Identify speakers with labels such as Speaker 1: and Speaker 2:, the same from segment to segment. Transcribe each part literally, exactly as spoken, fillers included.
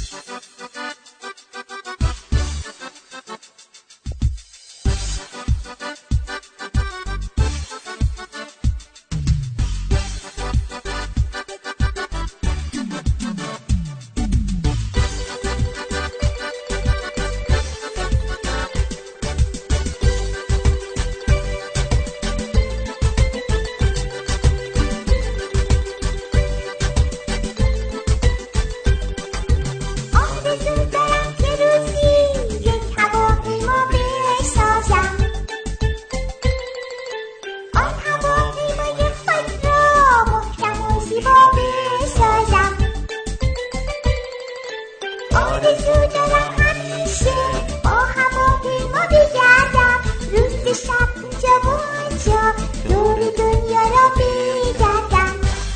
Speaker 1: آرزو دارم همیشه با هواپیما بگردم، روز شب اونجا و اونجا دور دنیا را بگردم.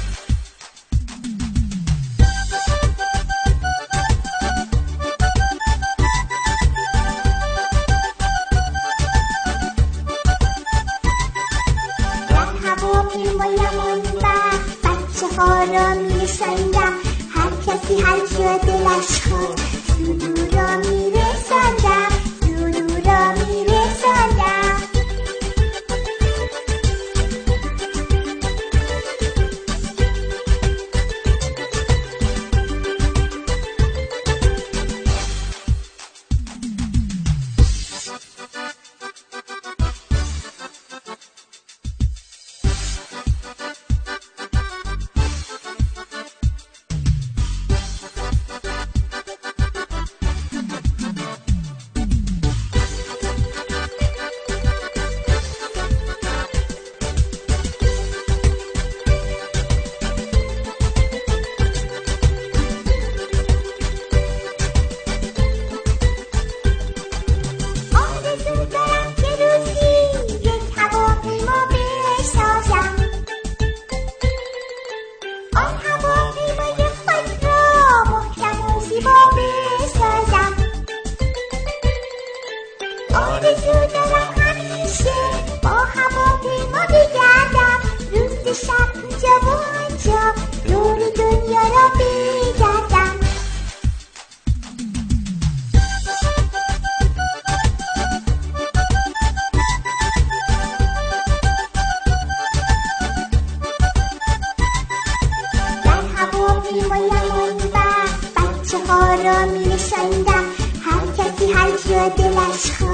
Speaker 1: در هواپیمایم اون وقت بچه ها را می‌رساندم، هر کسی هر جا دلش خواست سودو را می‌رساندم، سودو را می‌رساندم. آرزو دارم همیشه با هواپیما بگردم، روز شب اونجا و اونجا دور دنیا را بگردم. در هواپیمایم اون وقت بچه ها را می‌نشاندم، هر کسی هر جا دلش خواست